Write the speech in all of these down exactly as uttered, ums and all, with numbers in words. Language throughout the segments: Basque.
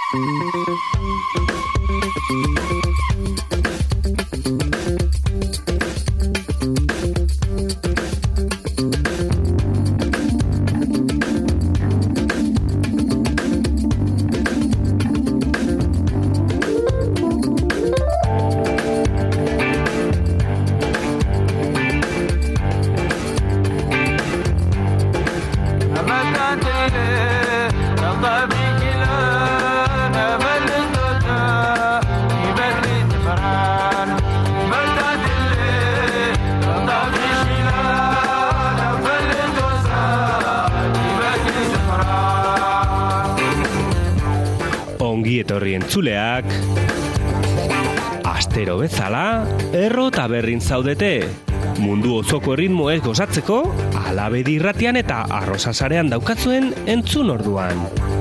Etorri entzuleak, astero bezala, erro eta berrin zaudete. Mundu osoko erritmoez gozatzeko, Alabedi irratian eta Arrosasarean daukatzuen entzun orduan.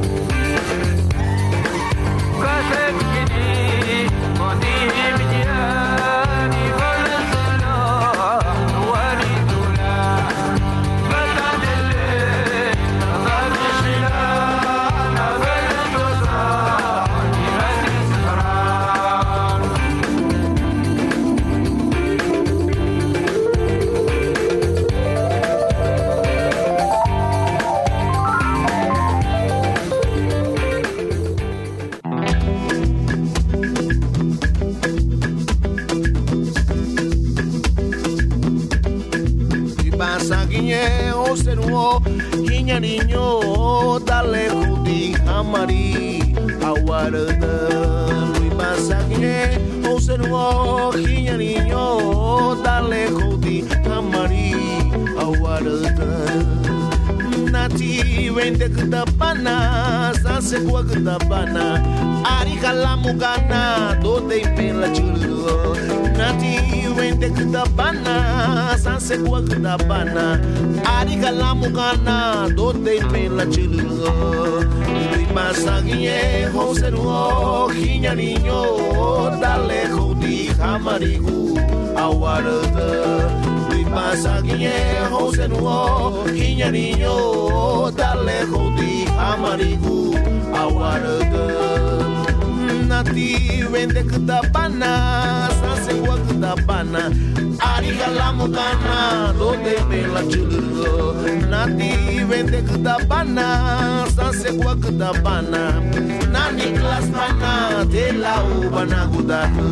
Niño, dale judi amari awarada lui masakine osenwo hinya niño dale judi amari awarada nati vende kutapana sase kwa kutapana ari kalamu kana dote pela chulu nati vende kutapana sase kwa kutapana ari kalamu kana dote pela chulu lui masagie hoseruo hinya niño dale judi amarigu awarada lui masagie hoseruo hinya niño dale judi amarigu awarada nati vende kutapana sase kwa kutapana ari kalamu kana dote pela chulu nati vende kutapana sase kwa kutapana nani kelas pana de la ubana gudatu.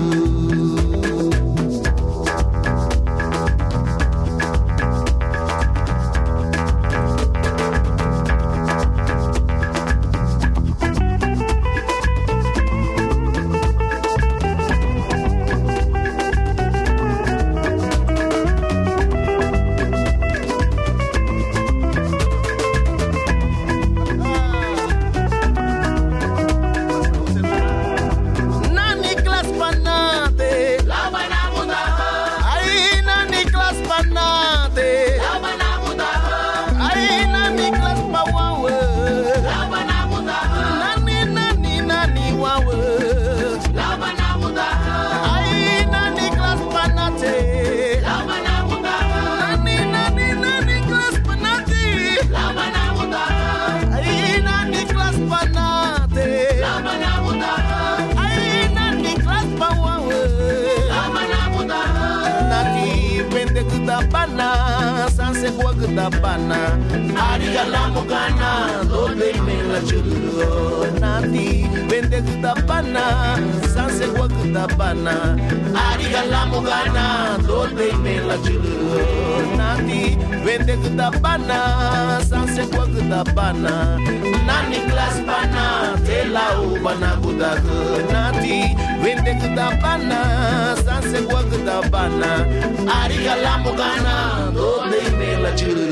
Tapana ari kalamu kana dote pela chulu nati vende kutapana sanse kwa kutapana ari kalamu kana dote pela chulu nati vende kutapana sanse kwa kutapana nani kelas pana tela ubana kudaku nati vende kutapana sanse kwa kutapana ari kalamu kana dote pela chulu.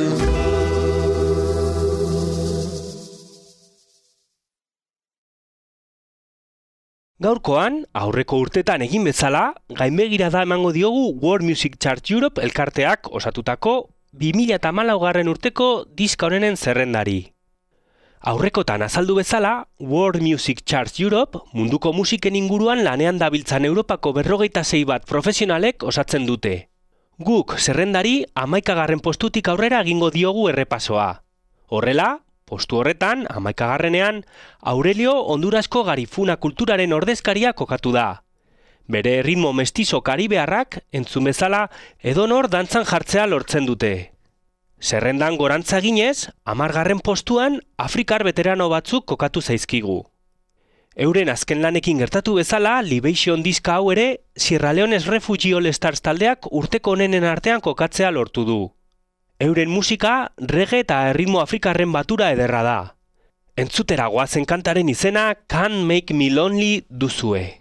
Gaurkoan, aurreko urtetan egin bezala, gainbegira da emango diogu World Music Chart Europe elkarteak osatutako bi mila hamalaugarren urteko diska honenen zerrendari. Aurrekotan azaldu bezala, World Music Chart Europe munduko musiken inguruan lanean dabiltzan Europako berrogeita sei bat profesionalek osatzen dute. Guk zerrendari hamaikagarren postutik aurrera egingo diogu errepasoa. Horrela, Postu horretan, hamaikagarrenean, Aurelio Hondurasko garifuna kulturaren ordezkaria kokatu da. Bere ritmo mestizo karibearrak, entzun bezala, edonor dantzan jartzea lortzen dute. Zerrendan gorantza ginez, hamargarren postuan Afrikar veterano batzuk kokatu zaizkigu. Euren azken lanekin gertatu bezala, Libation diska hau ere, Sierra Leone's Refugee All Stars taldeak urteko onenen artean kokatzea lortu du. Euren musika, reggae eta erritmo afrikarren batura ederra da. Entzutera goazen kantaren izena Can't Make Me Lonely duzue.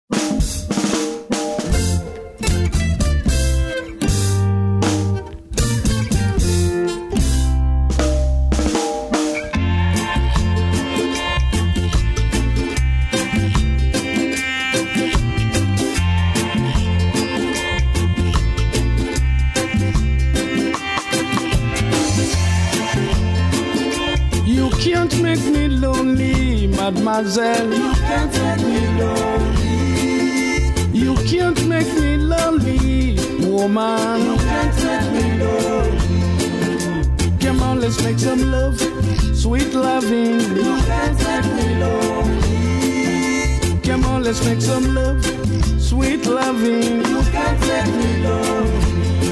Make me lonely, mademoiselle. You can't make me lonely. You can't make me lonely, woman. You can't make me lonely. Come on, let's make some love, sweet loving. You can't make me lonely. Come on, let's make some love, sweet loving. You can't make me lonely.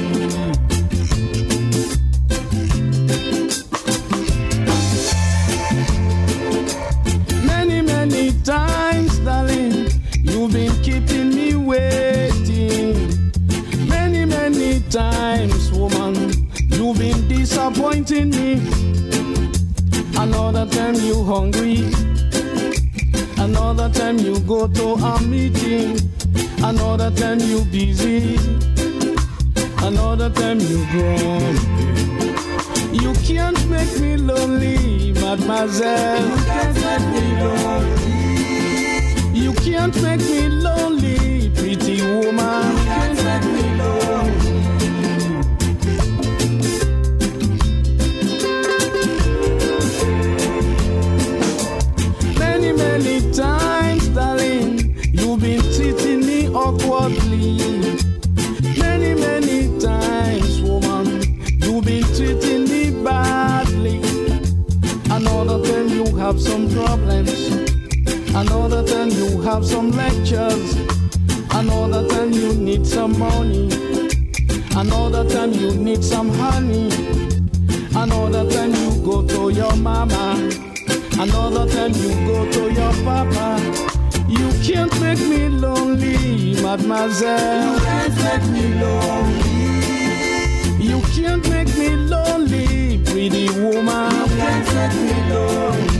Times, darling, you've been keeping me waiting. Many, many times, woman, you've been disappointing me. Another time you hungry, another time you go to a meeting, another time you busy, another time you grumpy. You can't make me lonely, mademoiselle. You can't make me lonely. You can't make me lonely, pretty woman. You can't make me lonely. Many, many times, darling, you've been treating me awkwardly. Many, many times, woman, you've been treating me badly. Another time you have some problems. Another time you have some lectures. Another time you need some money. Another time you need some honey. Another time you go to your mama. Another time you go to your papa. You can't make me lonely, mademoiselle. You can't make me lonely. You can't make me lonely, pretty woman. You can't make me lonely.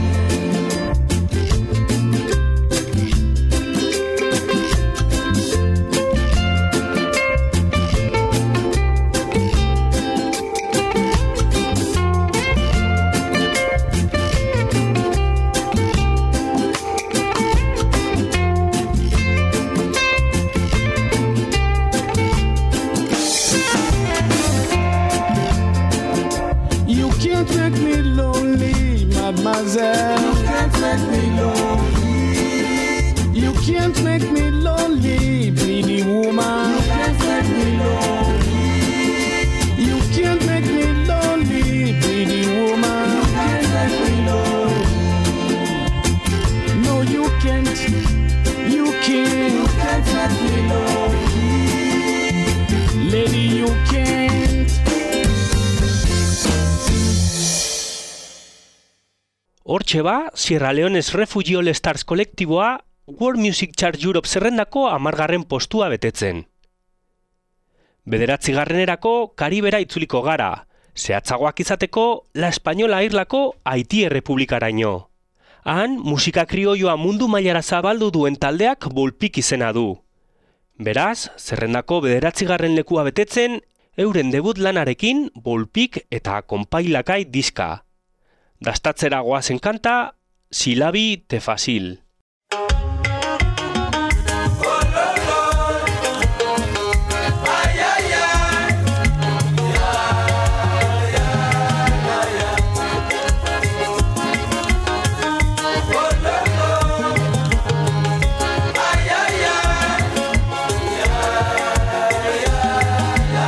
Mademoiselle, you can't make me lonely. You can't make me lonely, pretty woman. You can't make me lonely. You can't make me lonely, pretty woman. You can't make me lonely. No, you can't. You can't. You can't make me lonely. Lady, you can't. Hortxe ba, Sierra Leone's Refugee All Stars kolektiboa World Music Chart Europe zerrendako hamargarren postua betetzen. Bederatzigarrenerako Karibera itzuliko gara, zehatzagoak izateko La Española irlako Haiti Errepublikaraino. Han, musika krioioa mundu mailara zabaldu duen taldeak Bulpik izena du. Beraz, zerrendako bederatzigarren lekua betetzen, euren debut lanarekin Bulpik eta Konpailakai diska. Dastatzera goazen kanta, Silabi te Fasil.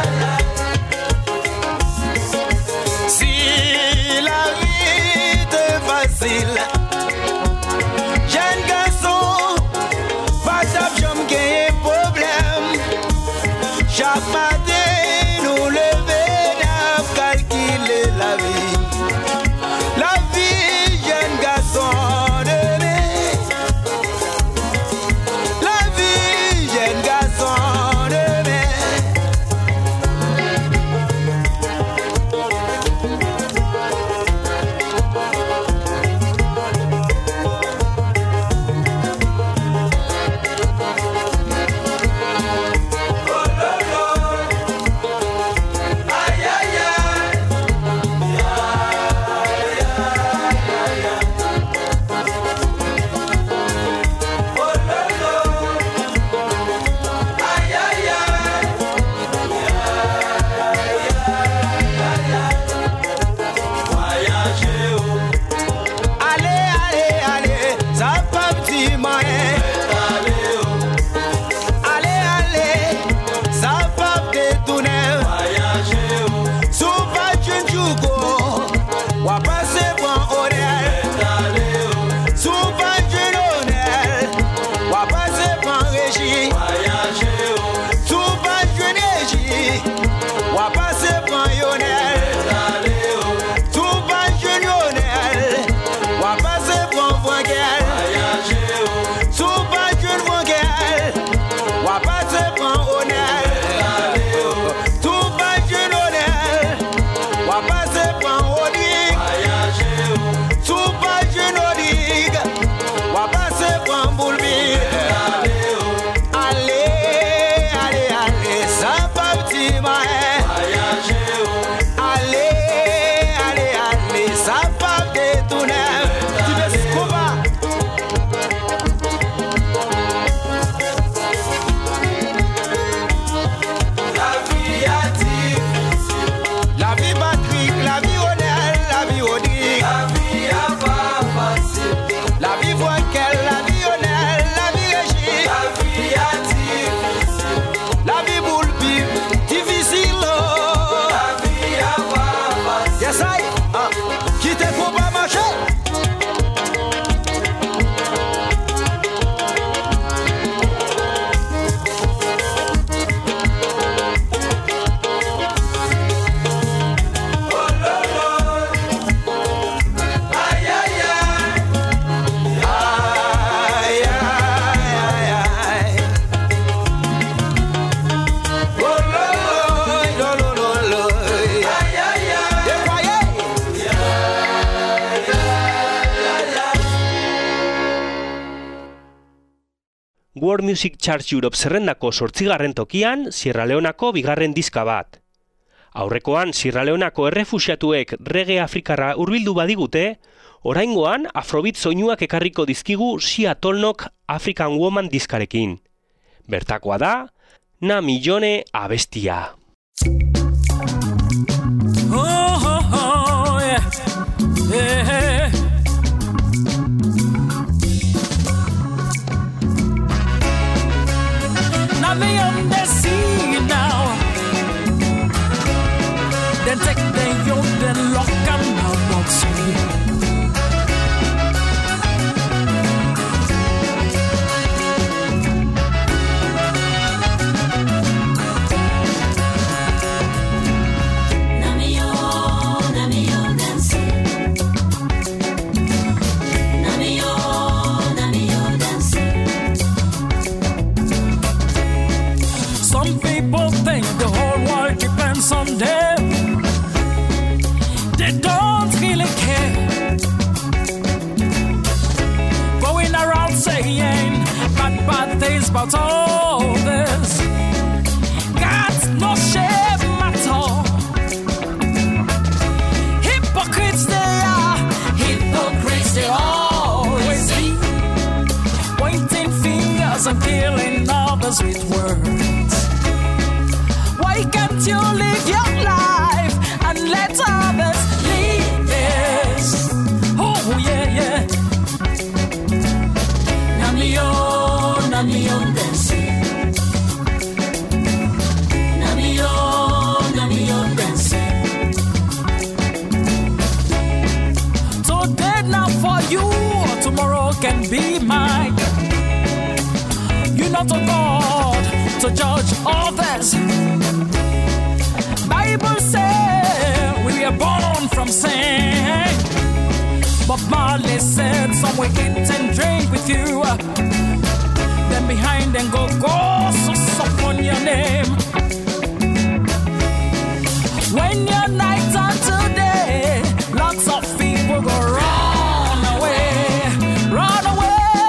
Si la vie te World Music Charts Europe zerrendako zortzigarren tokian Sierra Leonako bigarren diska bat. Aurrekoan Sierra Leonako errefuxiatuek reggae afrikarra hurbildu badigute, oraingoan afrobeat soinuak ekarriko dizkigu Sia Tolnok African Woman diskarekin. Bertakoa da, Na Millone abestia. Oh, oh, oh, yeah. Yeah. Now me on the sea now. Then take the youth, then lock and out of sea. On them, they don't really care. Going around saying bad, bad things about others. Got no shame at all. Hypocrites they are, hypocrites they always be. Pointing fingers and killing others with words. Why can't you live your life and let others live theirs? Oh yeah, yeah. Namio, namio, dancing. Namio, namio, dancing. Today now for you, tomorrow can be mine. You're not a God to judge others. Bible said we are born from sin. But Marley said some will eat and drink with you. Then behind them go go so suck on your name. When your night turn today, lots of people go run away, run away.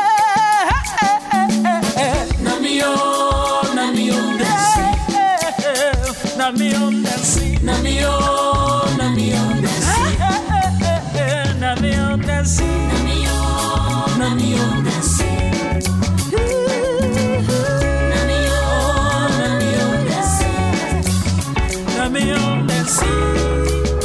Namio, namio, dancing. Namio, dancing. Namio, namio, dancing. Namio, dancing. Namio, namio, dancing. Namio, namio, dancing. Namio, dancing.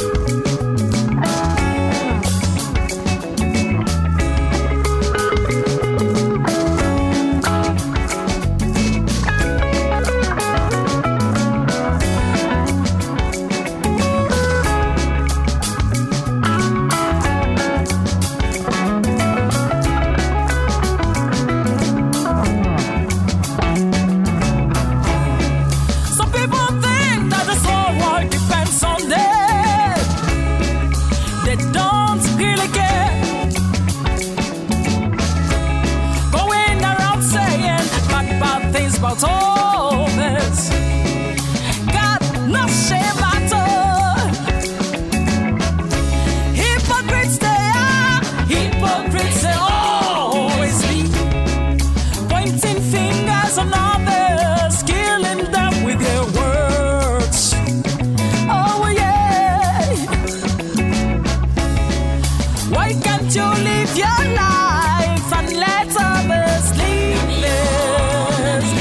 About all this, got no shame at all. Hypocrites they are, hypocrites they always be. Pointing fingers on others, killing them with their words. Oh yeah. Why can't you live your life and let others live theirs?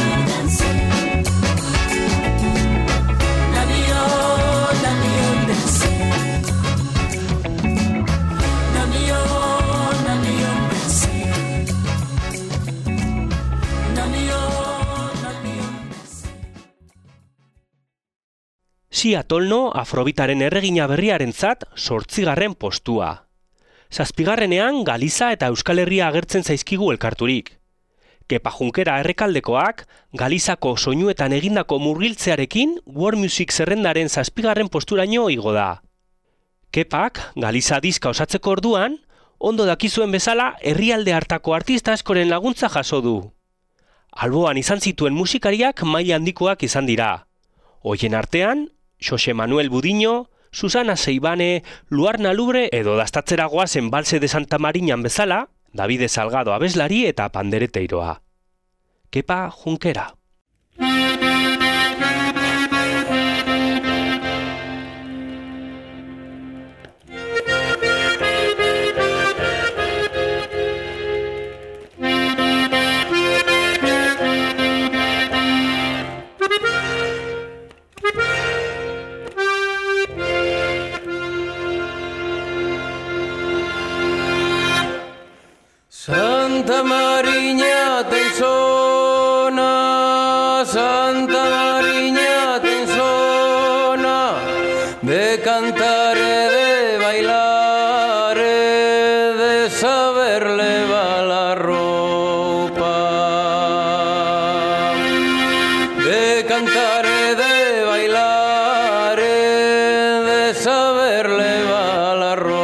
Sia Tolno afrobitaren erregina berriarentzat zortzigarren postua. Zazpigarrenean Galiza eta Euskal Herria agertzen zaizkigu elkarturik. Kepa Junkera errekaldekoak Galizako soinuetan egindako murgiltzearekin World Music zerrendaren zazpigarren posturaino igo da. Kepak Galiza diska osatzeko orduan, ondo dakizuen bezala herrialde hartako artista askoren laguntza jaso du. Alboan izan zituen musikariak maila handikoak izan dira. Hoien artean, Xose Manuel Budiño, Susana Seibane, Luarna Lubre edo dastatzera goazen Balse de Santa Mariñan bezala, Davide Salgado abeslari eta pandereteiroa. Kepa Junkera. Santa Mariña ten zona, Santa Mariña ten zona, de cantar e de bailar e de saber levar la ropa, de cantar e de bailar e de saber levar la ropa.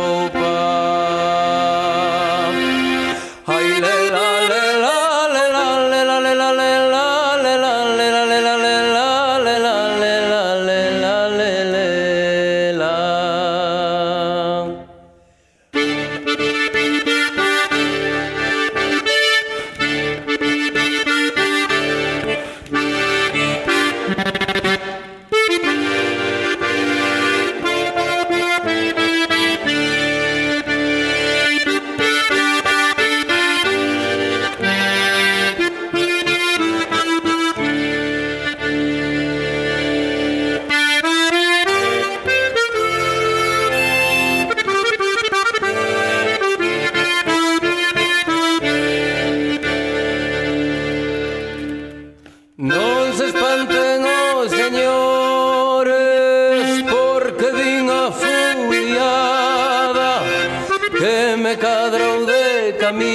Non se espanten os señores porque vin a furiada que me cadrou de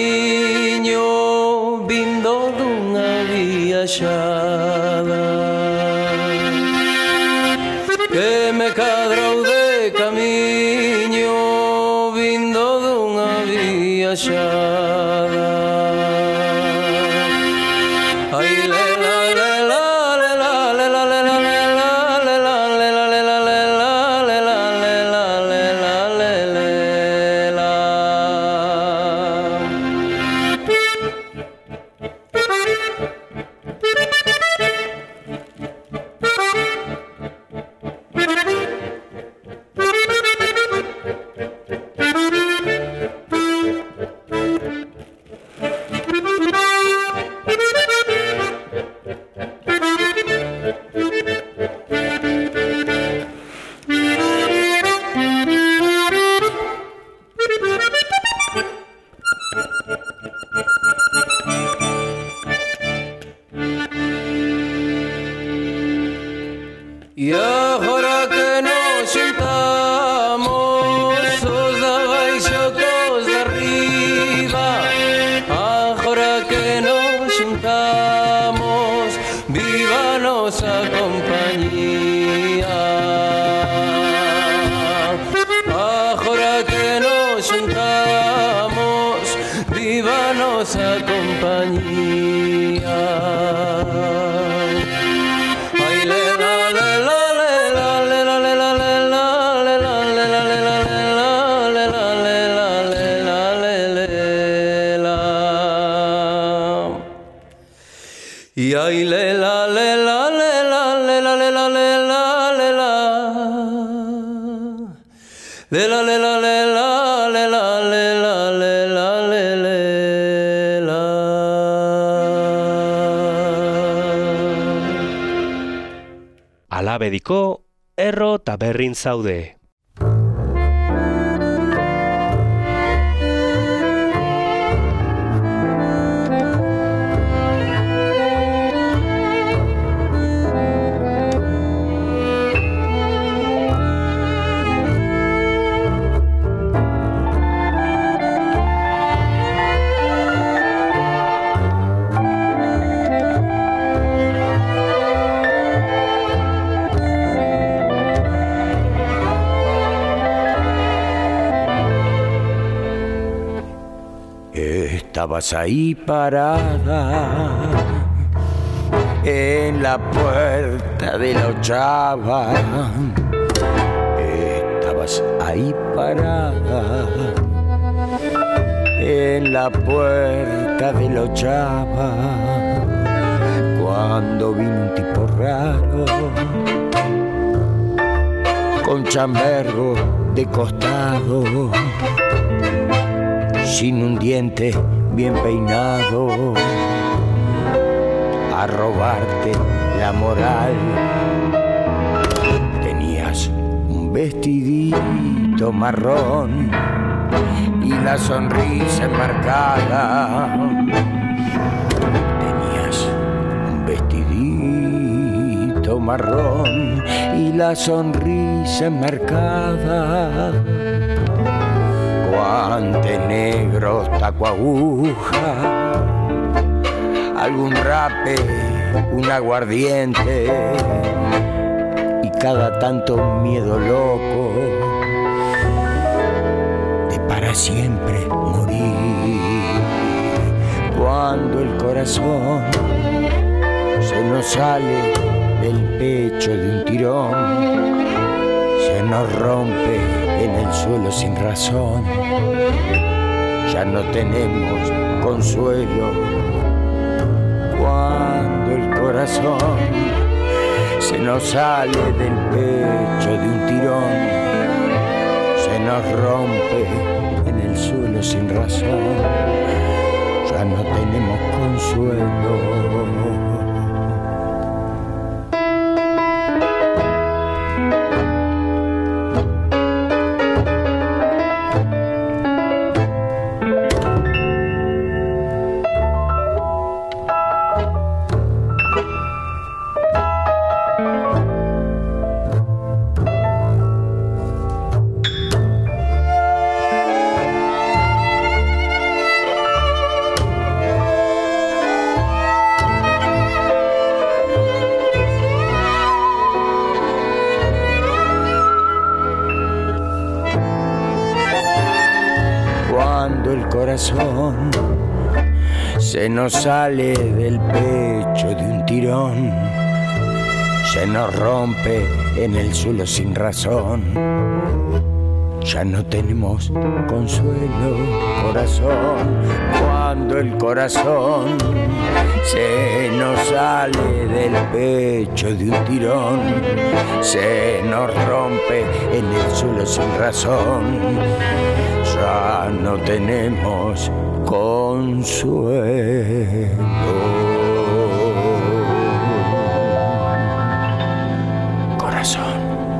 camiño vindo dunha viaxada, que me cadrou de camiño vindo dunha viaxada. Ai le E agora que nos xuntamos os de baixo cos de arriba, agora que nos xuntamos viva a nosa compañía, agora que nos xuntamos viva a nosa compañía. Y ay le la le la le la le la le la le la le la le la le la le la le la le la le la le le la. Alabediko erro ta berrin zaude. Estabas ahí parada en la puerta de la ochava. Estabas ahí parada en la puerta de la ochava. un tipo raro, con chambergo de costado, sin un diente bien peinado, a robarte la moral. Tenías un vestidito marrón y la sonrisa enmarcada. Tenías un vestidito marrón y la sonrisa enmarcada. Guantes negros, taco aguja, algún rape, un aguardiente y cada tanto un miedo loco de para siempre morir. Cuando el corazón se nos sale del pecho de un tirón, se nos rompe en el suelo sin razón, ya no tenemos consuelo. Cuando el corazón se nos sale del pecho de un tirón, se nos rompe en el suelo sin razón, ya no tenemos consuelo. Se nos sale del pecho de un tirón, se nos rompe en el suelo sin razón, ya no tenemos consuelo, corazón. Cuando el corazón se nos sale del pecho de un tirón, se nos rompe en el suelo sin razón, ya no tenemos consuelo. Corazón.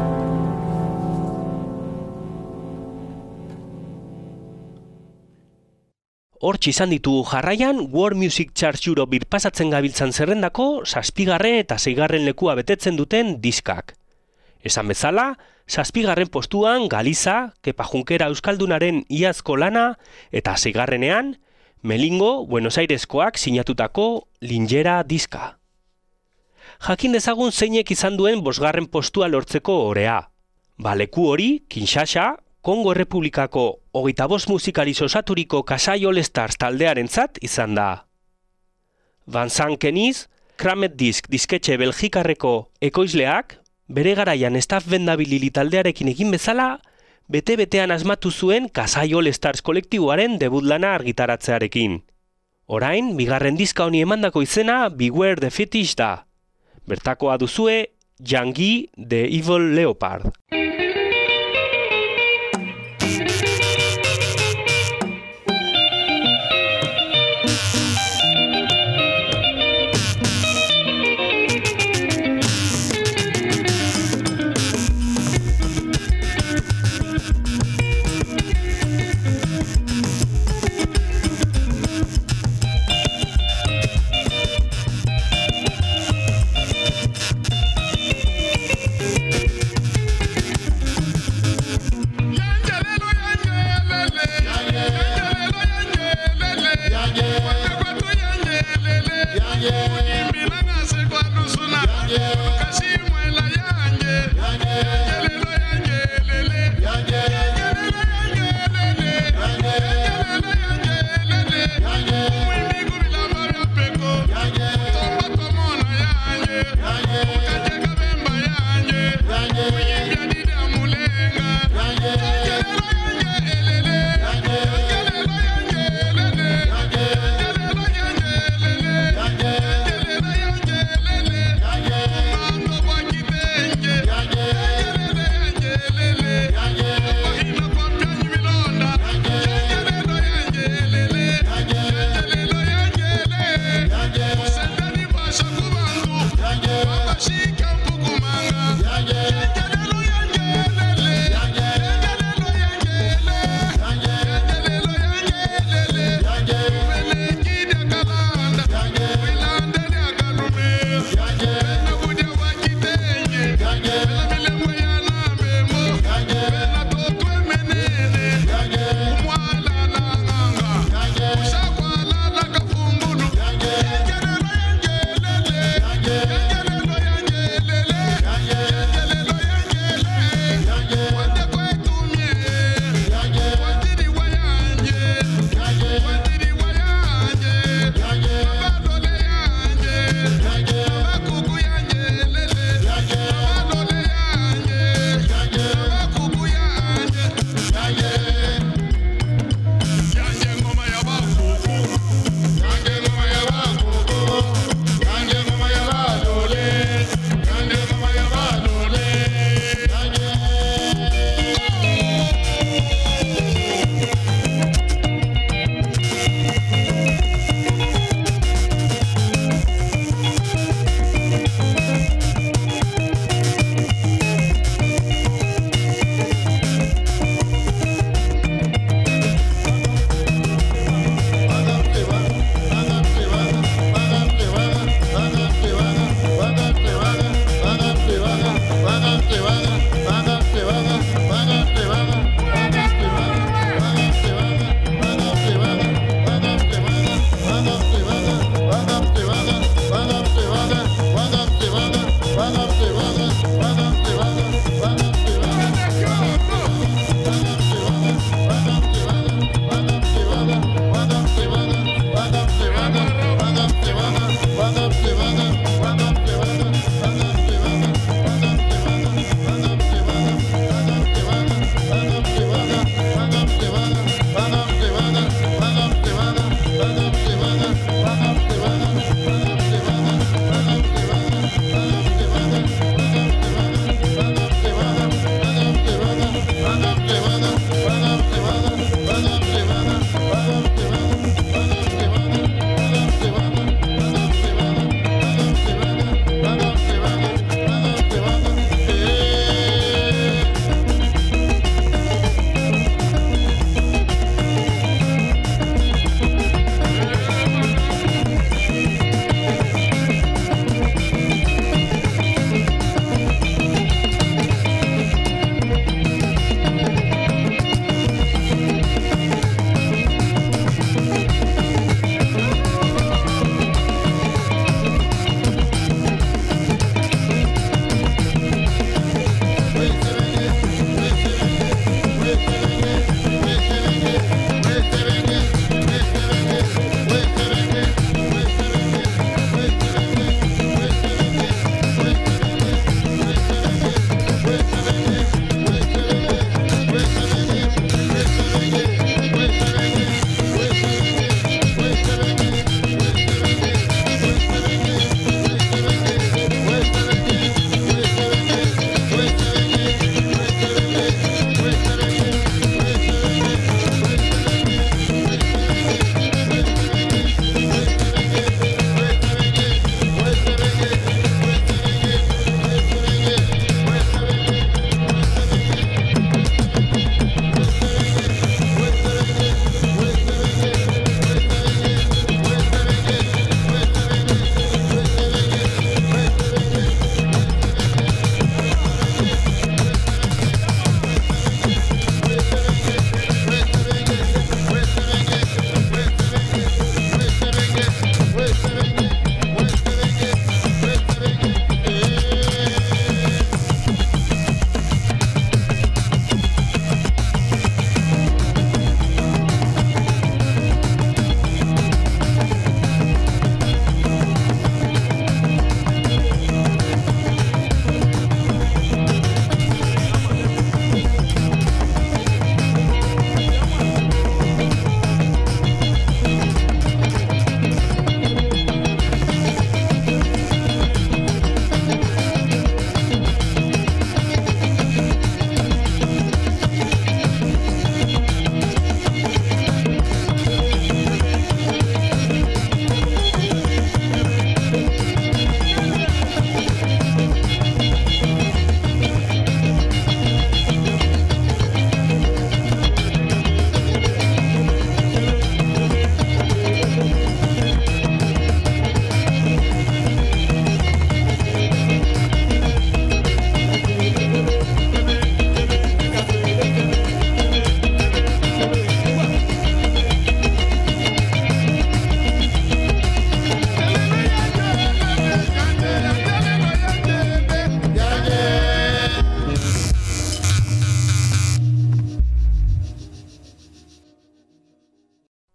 Hortxe izan ditugu jarraian World Music Charts Europe birpasatzen gabiltzan zerrendako zazpigarren eta seigarren lekua betetzen duten diskak. Esan bezala, zazpigarren postuan Galiza, Kepa Junkera euskaldunaren iazko lana, eta seigarrenean Melingo, Buenos Aireskoak sinatutako Lingera diska. Jakin dezagun zeinek izan duen bosgarren postua lortzeko orea. Ba, leku hori, Kinshasa, Kongo Errepublikako hogeita bost musikariz osaturiko Kasai All Stars taldearentzat izan da. Van Sankeniz, Kramet Disk disketxe belgikarreko ekoizleak, bere garaian staff bendabilili taldearekin egin bezala, bete-betean asmatu zuen Kasai All Stars kolektiboaren debut lana argitaratzearekin. Orain, bigarren diska honi emandako izena Beware the Fetish da. Bertakoa duzue, Jangi the Evil Leopard.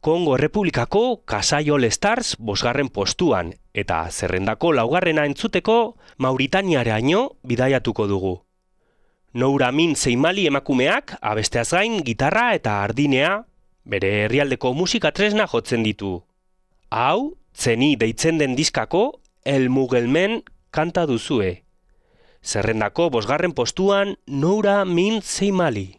Kongo Errepublikako Kasai All Stars bosgarren postuan, eta zerrendako laugarrena entzuteko Mauritaniaraino bidaiatuko dugu. Noura Min Seimali emakumeak abesteaz gain gitarra eta ardinea bere herrialdeko musika tresna jotzen ditu. Hau, Zeni deitzen den diskako El Mugelmen kanta duzue. Zerrendako bosgarren postuan Noura Min Seimali.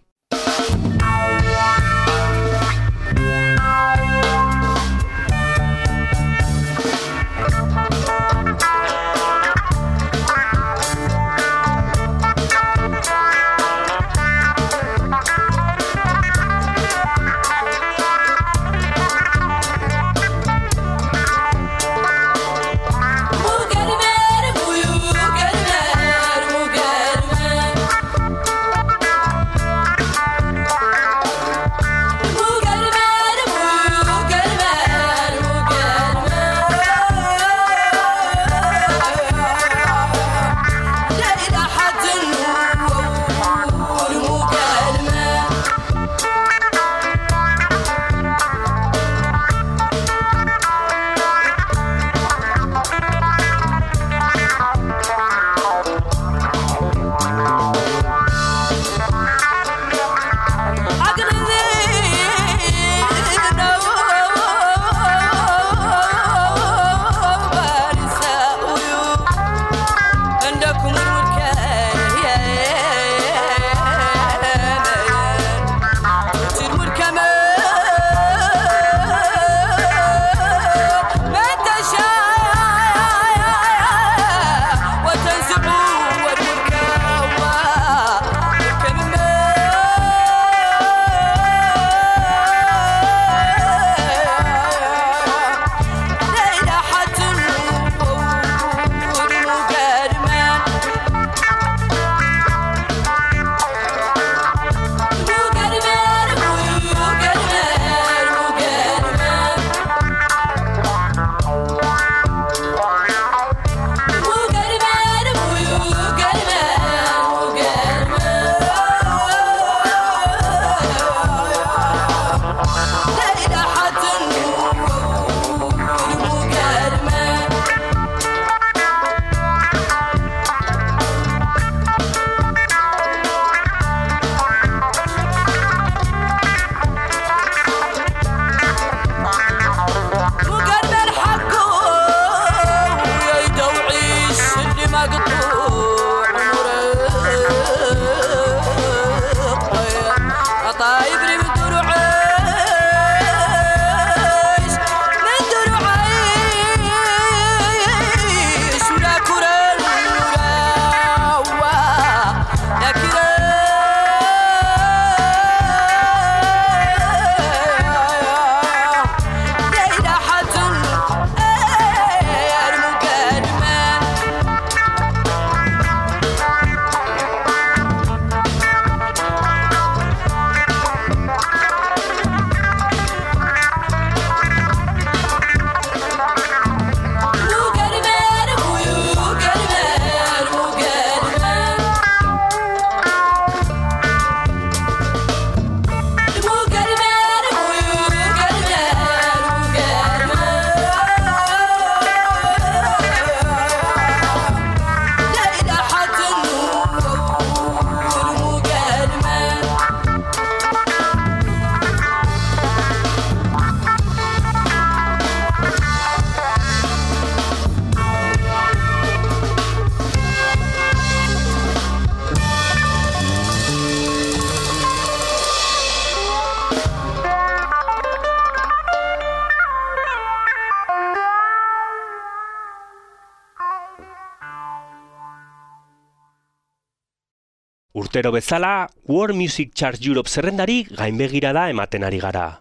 Urtero bezala, World Music Chart Europe zerrendari gainbegirada ematen ari gara.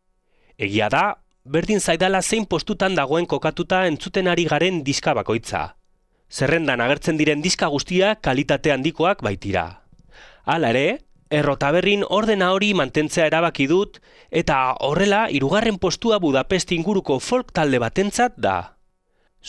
Egia da, berdin zaidala zein postutan dagoen kokatuta entzuten ari garen diska bakoitza. Zerrendan agertzen diren diska guztiak kalitate handikoak baitira. Hala ere, Errotaberrin ordena hori mantentzea erabaki dut, eta horrela hirugarren postua Budapest inguruko folk talde batentzat da.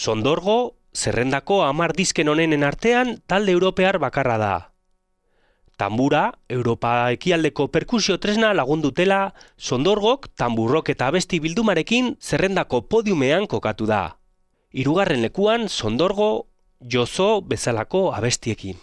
Sondorgo, zerrendako hamar disken honenen artean talde europear bakarra da. tambura, Europa ekialdeko perkusio tresna lagundutela, Sondorgok, tamburrok eta abesti bildumarekin zerrendako podiumean kokatu da. Hirugarren lekuan Sondorgo, Jozo bezalako abestiekin.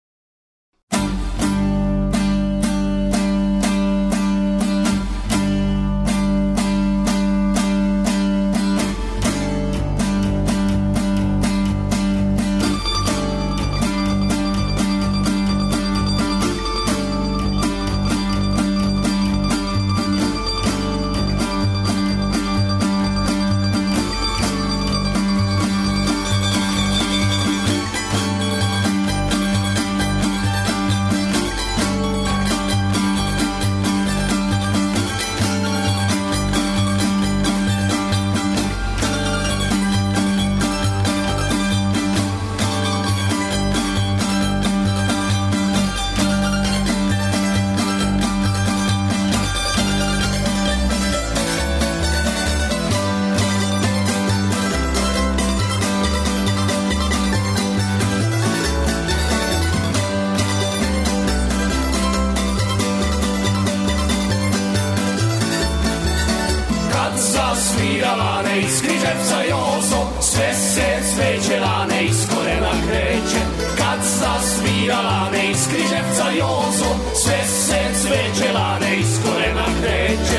Svirala iz križevca Jozo, sve se cvećela iz korena kreće. Kad zasvirala iz križevca Jozo, sve se cvećela iz korena kreće.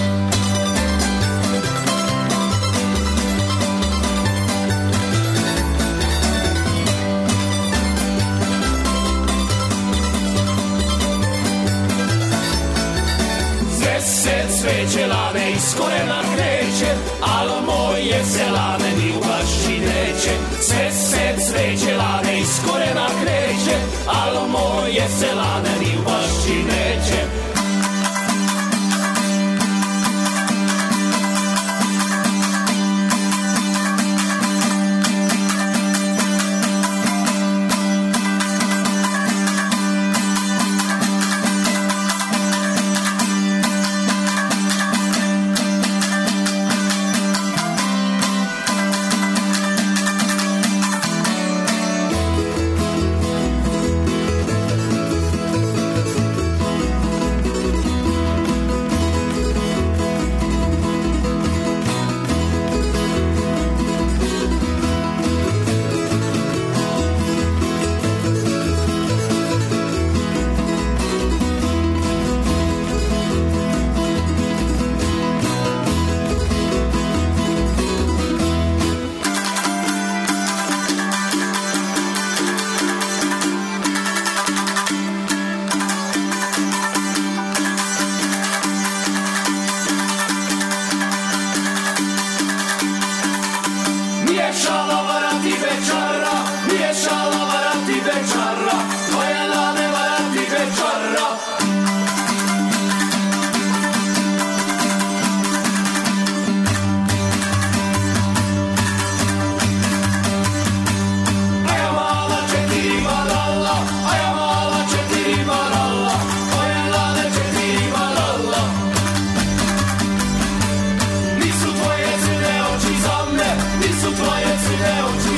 Sve se cvećela iz korena kreće, al moje zelane ni u bašći neće. Sve se cveće lane iz korena kreće, al moje zelane ni u bašći neće. Nisu tvoje crne oči za mne, nisu tvoje crne oči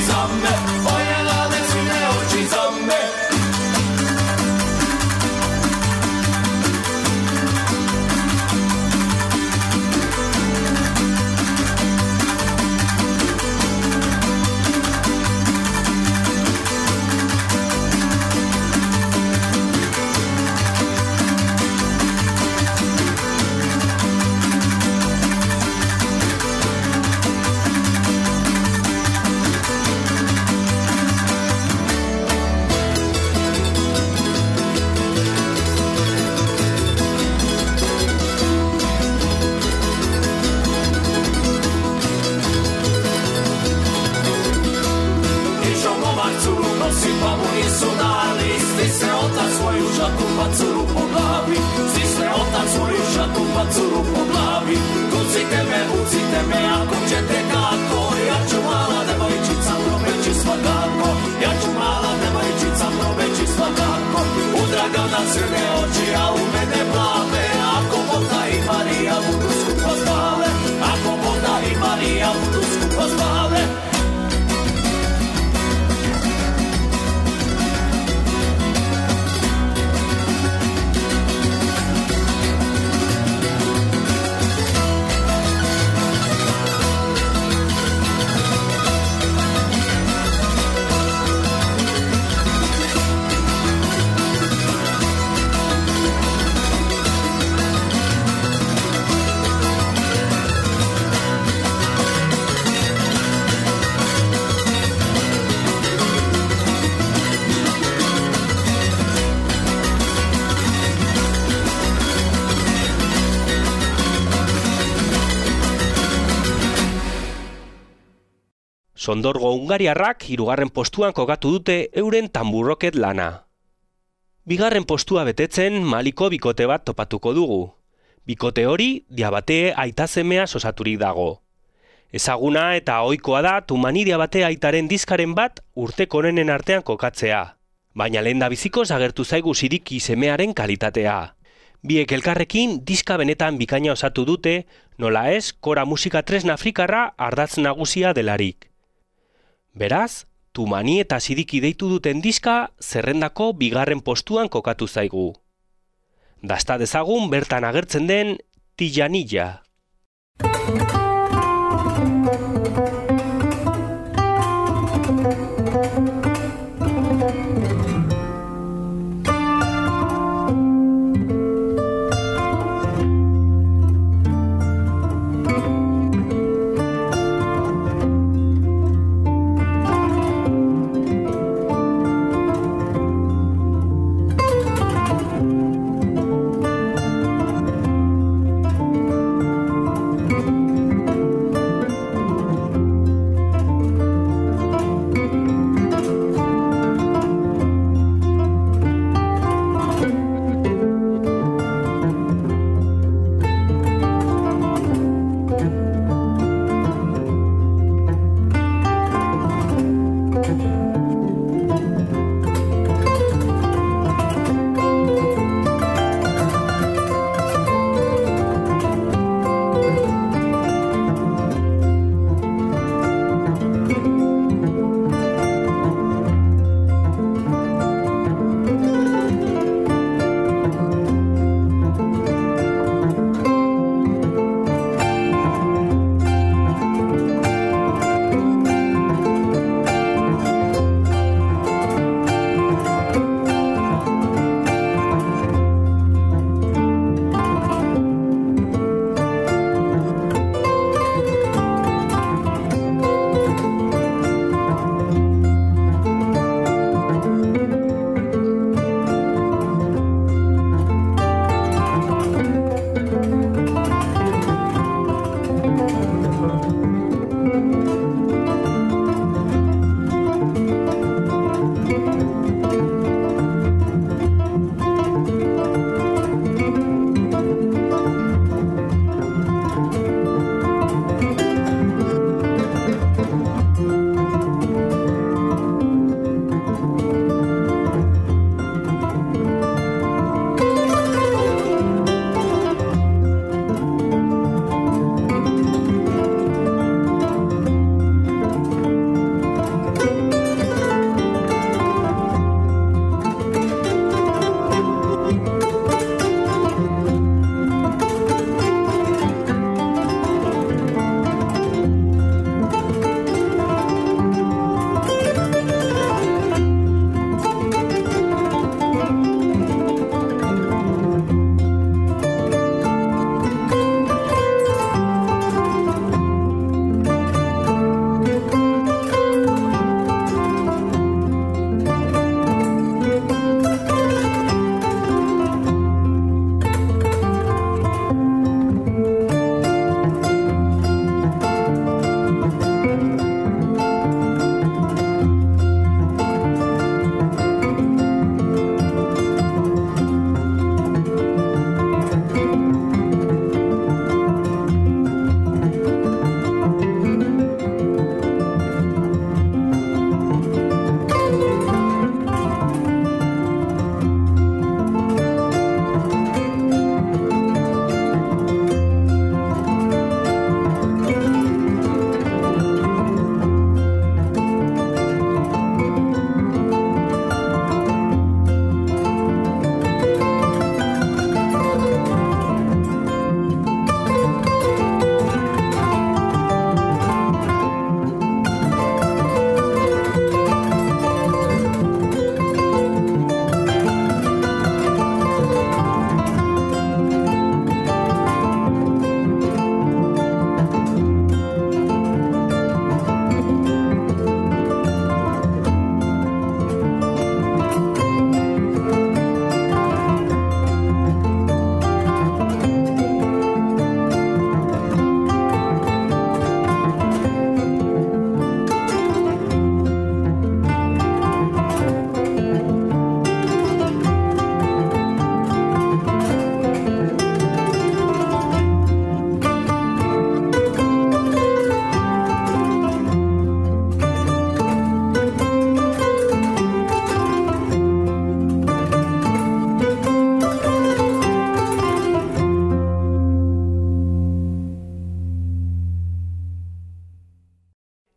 Sondorgo hungariarrak hirugarren postuan kokatu dute euren tamburroket lana. Bigarren postua betetzen Maliko bikote bat topatuko dugu. Bikote hori Diabate aita-semea osaturik dago. Ezaguna eta ohikoa da Tumani Diabate aitaren diskaren bat urteko onenen artean kokatzea. Baina lehendabizikoz agertu zaigu Sidiki semearen kalitatea. Biek elkarrekin diska benetan bikaina osatu dute, nola ez kora musika tresna afrikarra ardatz nagusia delarik. Beraz, Tumani eta Sidiki deitu duten diska zerrendako bigarren postuan kokatu zaigu. Dasta dezagun bertan agertzen den Tijanilla.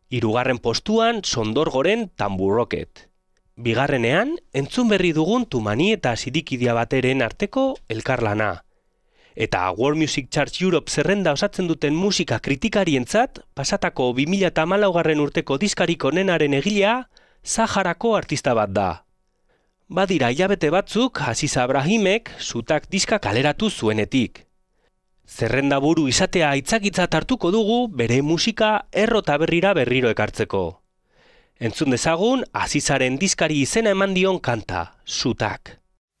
Hirugarren postuan Sondorgoren Tambur Rocket. Bigarrenean, entzun berri dugun Tumani eta Sidikidia bateren arteko elkarlana. Eta World Music Charts Europe zerrenda osatzen duten musika kritikarientzat, pasatako bi mila hamalaugarren urteko diskarik onenaren egilea, Saharako artista bat da. Badira hilabete batzuk, Aziz Abrahimek Sutak diska kaleratu zuenetik. Zerrenda buru izatea aitzakitzat hartuko dugu bere musika erro eta berrira berriro ekartzeko. Entzun dezagun, Azizaren diskari izena eman dion kanta, Sutak.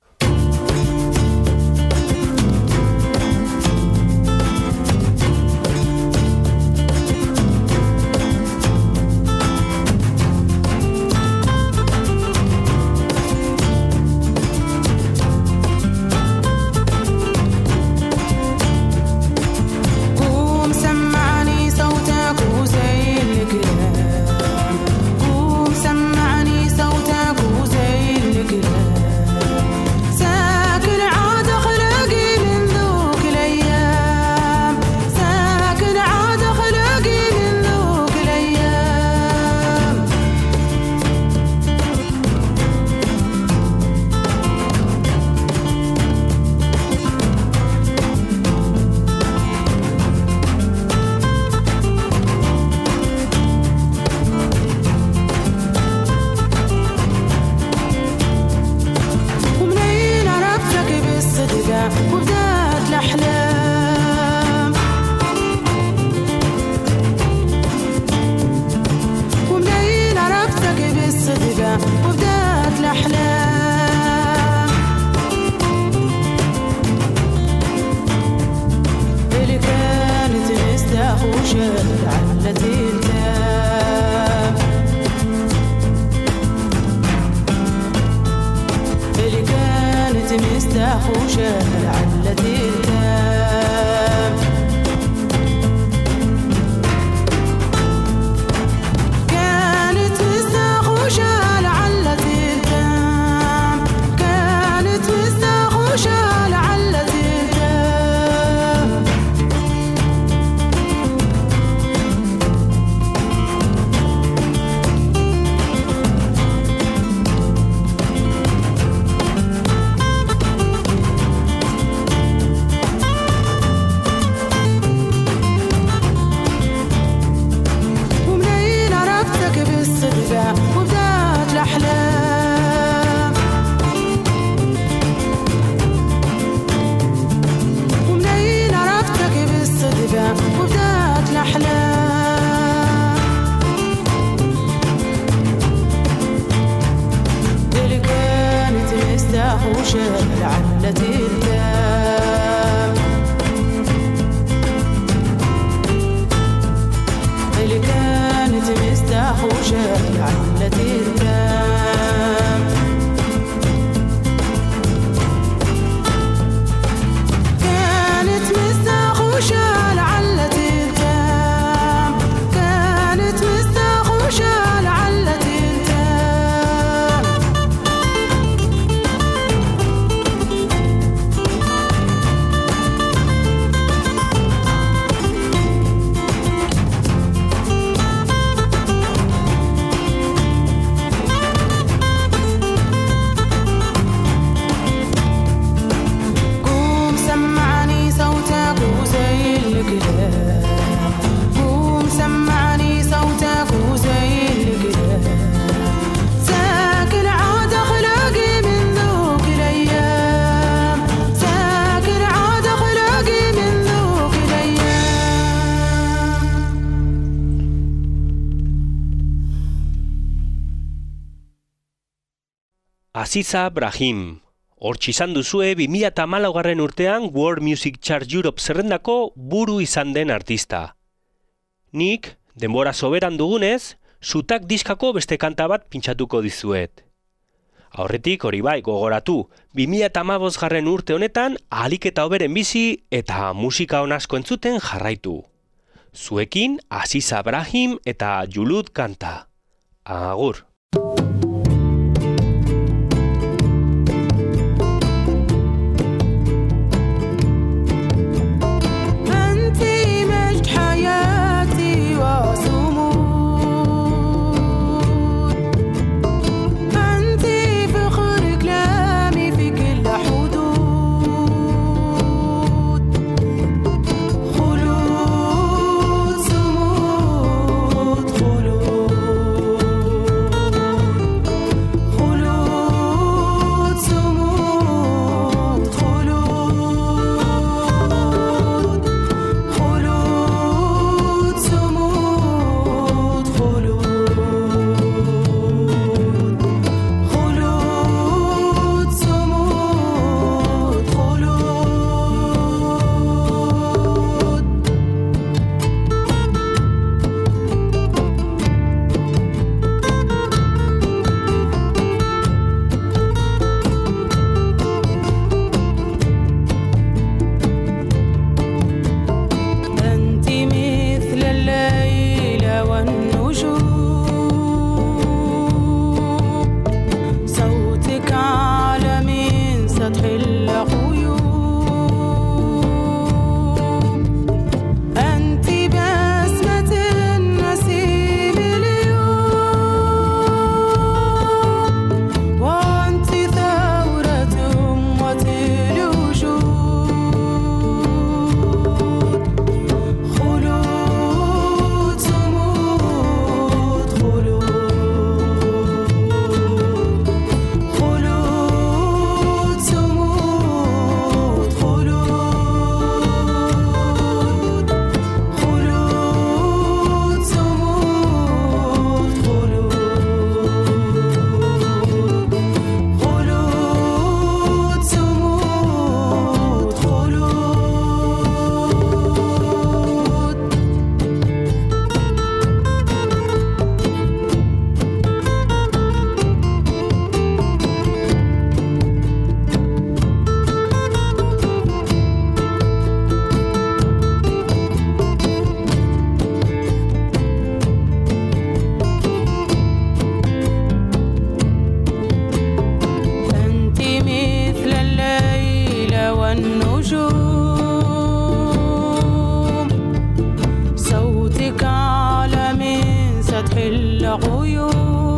Aziza Brahim. Hortxe izan duzue bi mila hamalaugarren urtean World Music Charts Europe zerrendako buru izan den artista. Nik, denbora soberan dugunez, Sutak diskako beste kanta bat pintxatuko dizuet. Aurretik hori bai gogoratu, bi mila hamabosgarren urte honetan ahalik eta hoberen bizi eta musika on asko entzuten jarraitu. Zuekin Aziza Brahim eta Julut kanta. Agur. أنتِ مجد حياتي وسمو فتح العيون